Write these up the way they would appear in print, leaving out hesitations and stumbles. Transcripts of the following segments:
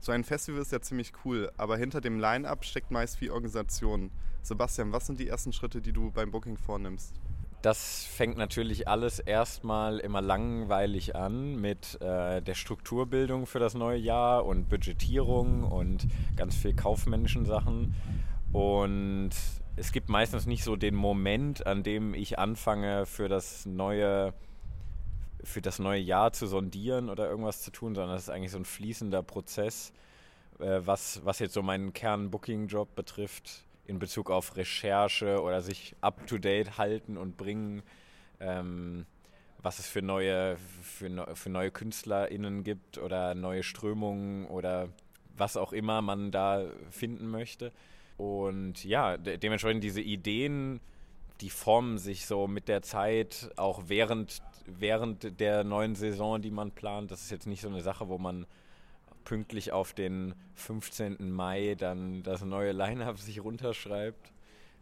So ein Festival ist ja ziemlich cool, aber hinter dem Line-Up steckt meist viel Organisation. Sebastian, was sind die ersten Schritte, die du beim Booking vornimmst? Das fängt natürlich alles erstmal immer langweilig an mit der Strukturbildung für das neue Jahr und Budgetierung und ganz viel kaufmännischen Sachen. Und es gibt meistens nicht so den Moment, an dem ich anfange, für das neue Jahr zu sondieren oder irgendwas zu tun, sondern es ist eigentlich so ein fließender Prozess, was jetzt so meinen Kern-Booking-Job betrifft, in Bezug auf Recherche oder sich up-to-date halten und bringen, was es für neue KünstlerInnen gibt oder neue Strömungen oder was auch immer man da finden möchte. Und ja, dementsprechend diese Ideen, die formen sich so mit der Zeit, auch während der neuen Saison, die man plant. Das ist jetzt nicht so eine Sache, wo man pünktlich auf den 15. Mai dann das neue Line-Up sich runterschreibt.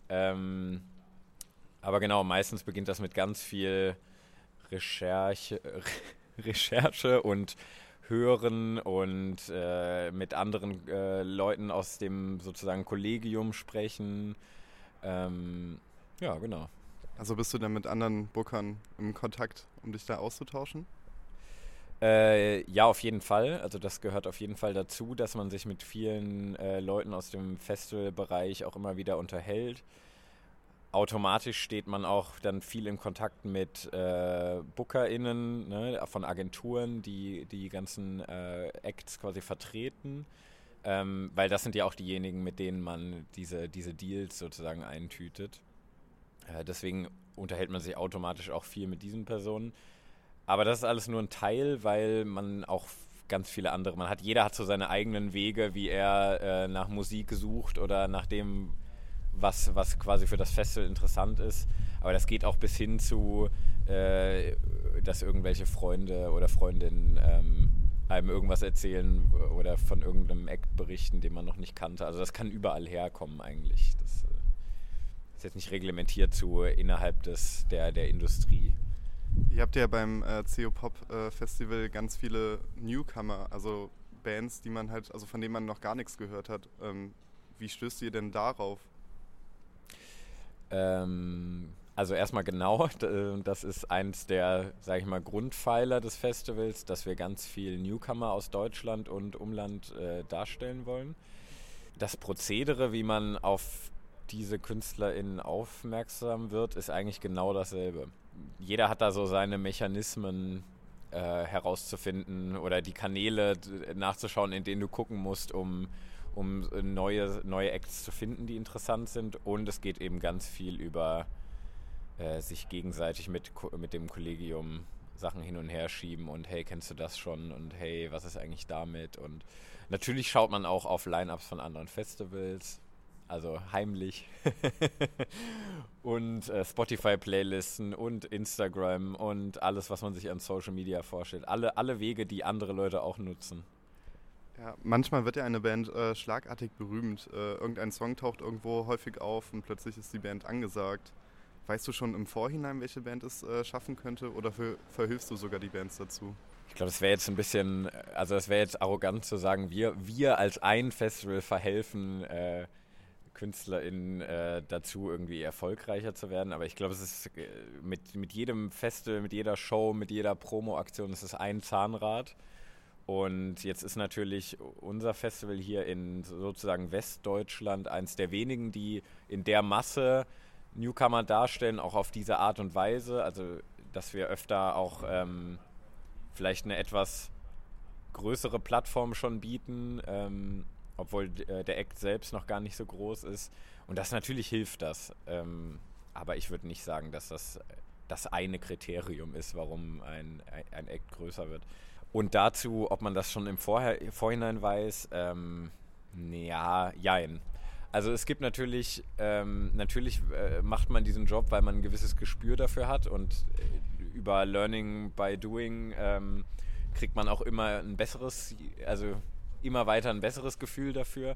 Aber genau, meistens beginnt das mit ganz viel Recherche, Recherche und Hören und mit anderen Leuten aus dem sozusagen Kollegium sprechen. Ja, genau. Also bist du dann mit anderen Bookern im Kontakt, um dich da auszutauschen? Ja, auf jeden Fall. Also das gehört auf jeden Fall dazu, dass man sich mit vielen Leuten aus dem Festivalbereich auch immer wieder unterhält. Automatisch steht man auch dann viel in Kontakt mit BookerInnen, ne, von Agenturen, die die ganzen Acts quasi vertreten. Weil das sind ja auch diejenigen, mit denen man diese Deals sozusagen eintütet. Deswegen unterhält man sich automatisch auch viel mit diesen Personen. Aber das ist alles nur ein Teil, weil man auch ganz viele andere, jeder hat so seine eigenen Wege, wie er nach Musik sucht oder nach dem, was quasi für das Festival interessant ist. Aber das geht auch bis hin zu, dass irgendwelche Freunde oder Freundinnen einem irgendwas erzählen oder von irgendeinem Act berichten, den man noch nicht kannte. Also das kann überall herkommen eigentlich. Das ist jetzt nicht reglementiert innerhalb der Industrie. Ihr habt ja beim CO Pop Festival ganz viele Newcomer, also Bands, von denen man noch gar nichts gehört hat. Wie stößt ihr denn darauf? Also erstmal genau, das ist eins der, sage ich mal, Grundpfeiler des Festivals, dass wir ganz viel Newcomer aus Deutschland und Umland darstellen wollen. Das Prozedere, wie man auf diese KünstlerInnen aufmerksam wird, ist eigentlich genau dasselbe. Jeder hat da so seine Mechanismen herauszufinden oder die Kanäle nachzuschauen, in denen du gucken musst, um neue Acts zu finden, die interessant sind. Und es geht eben ganz viel über sich gegenseitig mit dem Kollegium Sachen hin und her schieben und hey, kennst du das schon? Und hey, was ist eigentlich damit? Und natürlich schaut man auch auf Line-Ups von anderen Festivals, also heimlich. Und Spotify-Playlisten und Instagram und alles, was man sich an Social Media vorstellt. Alle Wege, die andere Leute auch nutzen. Ja, manchmal wird ja eine Band schlagartig berühmt. Irgendein Song taucht irgendwo häufig auf und plötzlich ist die Band angesagt. Weißt du schon im Vorhinein, welche Band es schaffen könnte oder verhilfst du sogar die Bands dazu? Ich glaube, das wäre jetzt ein bisschen, also das wäre jetzt arrogant zu sagen, wir als ein Festival verhelfen KünstlerInnen dazu, irgendwie erfolgreicher zu werden. Aber ich glaube, es ist mit jedem Festival, mit jeder Show, mit jeder Promo-Aktion, es ist ein Zahnrad. Und jetzt ist natürlich unser Festival hier in sozusagen Westdeutschland eins der wenigen, die in der Masse Newcomer darstellen, auch auf diese Art und Weise. Also, dass wir öfter auch vielleicht eine etwas größere Plattform schon bieten, obwohl der Act selbst noch gar nicht so groß ist. Und natürlich hilft das. Aber ich würde nicht sagen, dass das eine Kriterium ist, warum ein Act größer wird. Und dazu, ob man das schon im Vorhinein weiß, ja, jein. Also es gibt natürlich macht man diesen Job, weil man ein gewisses Gespür dafür hat und über Learning by Doing kriegt man auch immer immer weiter ein besseres Gefühl dafür.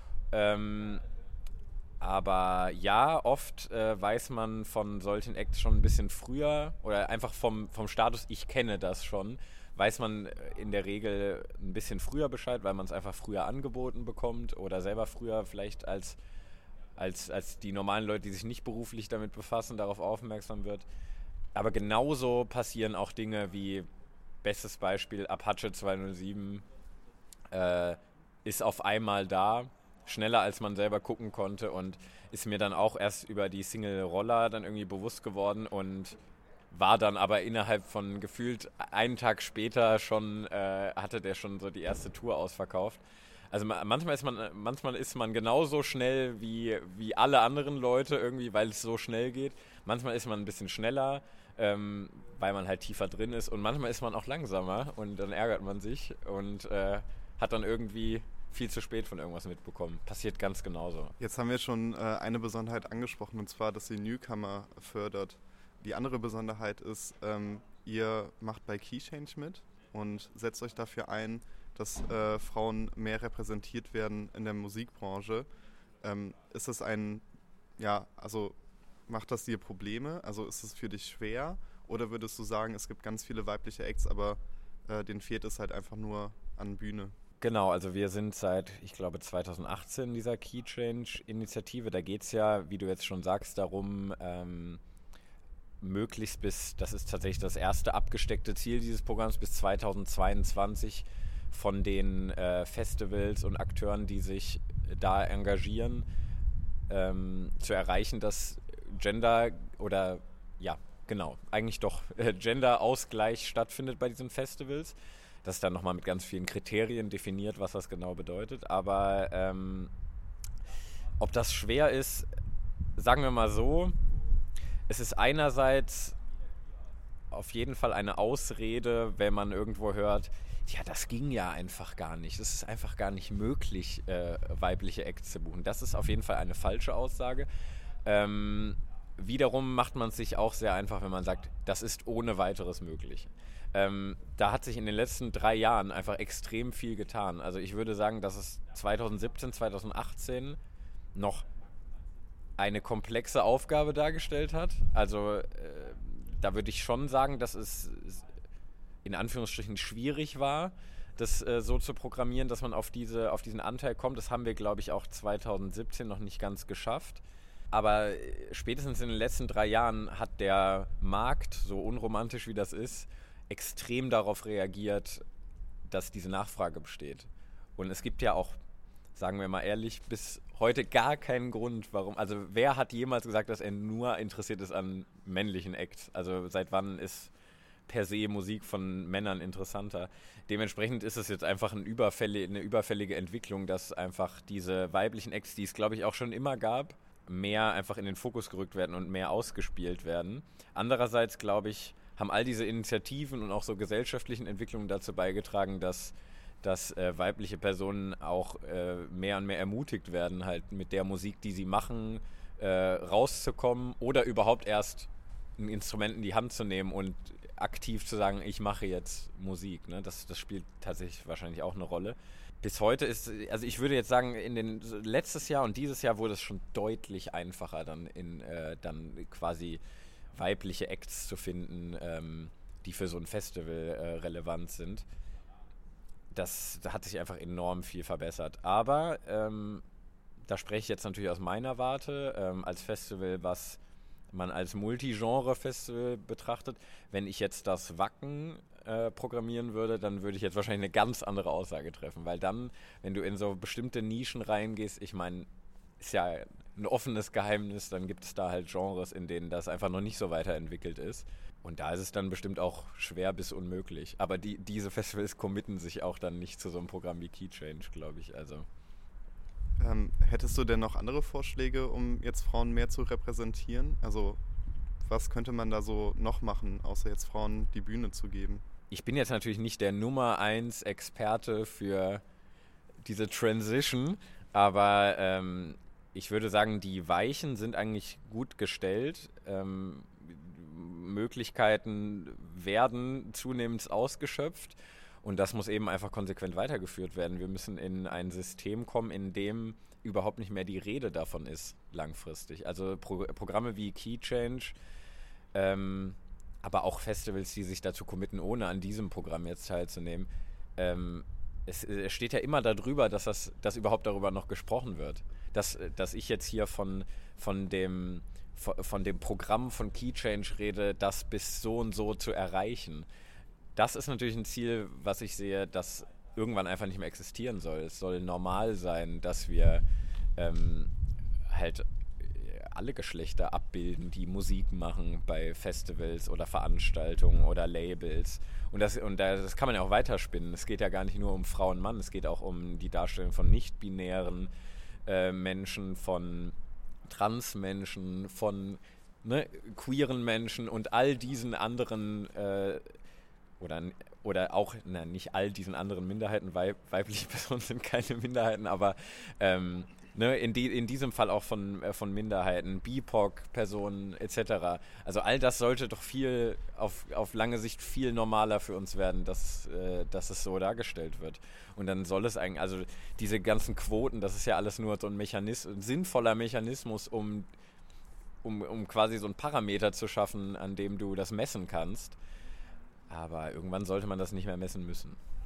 Aber ja, oft weiß man von solchen Acts schon ein bisschen früher oder einfach vom Status, ich kenne das schon, weiß man in der Regel ein bisschen früher Bescheid, weil man es einfach früher angeboten bekommt oder selber früher vielleicht als die normalen Leute, die sich nicht beruflich damit befassen, darauf aufmerksam wird. Aber genauso passieren auch Dinge wie, bestes Beispiel, Apache 207 ist auf einmal da, schneller als man selber gucken konnte und ist mir dann auch erst über die Single Roller dann irgendwie bewusst geworden und war dann aber innerhalb von gefühlt einen Tag später schon, hatte der schon so die erste Tour ausverkauft. Also manchmal ist man genauso schnell wie alle anderen Leute irgendwie, weil es so schnell geht. Manchmal ist man ein bisschen schneller, weil man halt tiefer drin ist. Und manchmal ist man auch langsamer und dann ärgert man sich und hat dann irgendwie viel zu spät von irgendwas mitbekommen. Passiert ganz genauso. Jetzt haben wir schon eine Besonderheit angesprochen, und zwar, dass sie Newcomer fördert. Die andere Besonderheit ist, ihr macht bei Keychange mit und setzt euch dafür ein, dass Frauen mehr repräsentiert werden in der Musikbranche. Ist das also macht das dir Probleme? Also ist es für dich schwer? Oder würdest du sagen, es gibt ganz viele weibliche Acts, aber denen fehlt es halt einfach nur an Bühne? Genau, also wir sind seit, ich glaube, 2018 in dieser Keychange-Initiative. Da geht es ja, wie du jetzt schon sagst, darum, möglichst das ist tatsächlich das erste abgesteckte Ziel dieses Programms, bis 2022 von den Festivals und Akteuren, die sich da engagieren, zu erreichen, dass Gender-Ausgleich stattfindet bei diesen Festivals. Das ist dann nochmal mit ganz vielen Kriterien definiert, was das genau bedeutet. Aber ob das schwer ist, sagen wir mal so, es ist einerseits auf jeden Fall eine Ausrede, wenn man irgendwo hört, ja, das ging ja einfach gar nicht. Es ist einfach gar nicht möglich, weibliche Acts zu buchen. Das ist auf jeden Fall eine falsche Aussage. Wiederum macht man es sich auch sehr einfach, wenn man sagt, das ist ohne weiteres möglich. Da hat sich in den letzten 3 Jahren einfach extrem viel getan. Also ich würde sagen, dass es 2017, 2018 noch eine komplexe Aufgabe dargestellt hat. Also da würde ich schon sagen, dass es in Anführungsstrichen schwierig war, das so zu programmieren, dass man auf diesen Anteil kommt. Das haben wir, glaube ich, auch 2017 noch nicht ganz geschafft. Aber spätestens in den letzten 3 Jahren hat der Markt, so unromantisch wie das ist, extrem darauf reagiert, dass diese Nachfrage besteht. Und es gibt ja auch, sagen wir mal ehrlich, bis heute gar keinen Grund, warum. Also wer hat jemals gesagt, dass er nur interessiert ist an männlichen Acts? Also seit wann ist per se Musik von Männern interessanter? Dementsprechend ist es jetzt einfach eine überfällige Entwicklung, dass einfach diese weiblichen Acts, die es glaube ich auch schon immer gab, mehr einfach in den Fokus gerückt werden und mehr ausgespielt werden. Andererseits glaube ich, haben all diese Initiativen und auch so gesellschaftlichen Entwicklungen dazu beigetragen, dass weibliche Personen auch mehr und mehr ermutigt werden, halt mit der Musik, die sie machen, rauszukommen oder überhaupt erst ein Instrument in die Hand zu nehmen und aktiv zu sagen, ich mache jetzt Musik. Ne? Das spielt tatsächlich wahrscheinlich auch eine Rolle. Bis heute also ich würde jetzt sagen, letztes Jahr und dieses Jahr wurde es schon deutlich einfacher, dann quasi weibliche Acts zu finden, die für so ein Festival relevant sind. Das hat sich einfach enorm viel verbessert. Aber da spreche ich jetzt natürlich aus meiner Warte, als Festival, was man als Multigenre-Festival betrachtet. Wenn ich jetzt das Wacken programmieren würde, dann würde ich jetzt wahrscheinlich eine ganz andere Aussage treffen. Weil dann, wenn du in so bestimmte Nischen reingehst, ich meine, ist ja ein offenes Geheimnis, dann gibt es da halt Genres, in denen das einfach noch nicht so weiterentwickelt ist. Und da ist es dann bestimmt auch schwer bis unmöglich. Aber diese Festivals committen sich auch dann nicht zu so einem Programm wie Keychange, glaube ich. Also. Hättest du denn noch andere Vorschläge, um jetzt Frauen mehr zu repräsentieren? Also was könnte man da so noch machen, außer jetzt Frauen die Bühne zu geben? Ich bin jetzt natürlich nicht der Nummer 1 Experte für diese Transition, aber ich würde sagen, die Weichen sind eigentlich gut gestellt. Möglichkeiten werden zunehmend ausgeschöpft und das muss eben einfach konsequent weitergeführt werden. Wir müssen in ein System kommen, in dem überhaupt nicht mehr die Rede davon ist, langfristig. Also Programme wie Keychange aber auch Festivals, die sich dazu committen, ohne an diesem Programm jetzt teilzunehmen, es steht ja immer darüber, dass überhaupt darüber noch gesprochen wird. Dass ich jetzt hier von dem Programm von Key Change rede, das bis so und so zu erreichen. Das ist natürlich ein Ziel, was ich sehe, das irgendwann einfach nicht mehr existieren soll. Es soll normal sein, dass wir halt alle Geschlechter abbilden, die Musik machen bei Festivals oder Veranstaltungen oder Labels. Und das kann man ja auch weiterspinnen. Es geht ja gar nicht nur um Frau und Mann, es geht auch um die Darstellung von nicht-binären Menschen, von Transmenschen, von queeren Menschen und all diesen anderen oder auch, nicht all diesen anderen Minderheiten, weibliche Personen sind keine Minderheiten, aber in diesem Fall auch von Minderheiten, BIPOC-Personen etc. Also all das sollte doch auf lange Sicht viel normaler für uns werden, dass es so dargestellt wird. Und dann soll es eigentlich, also diese ganzen Quoten, das ist ja alles nur so ein sinnvoller Mechanismus, um quasi so einen Parameter zu schaffen, an dem du das messen kannst. Aber irgendwann sollte man das nicht mehr messen müssen.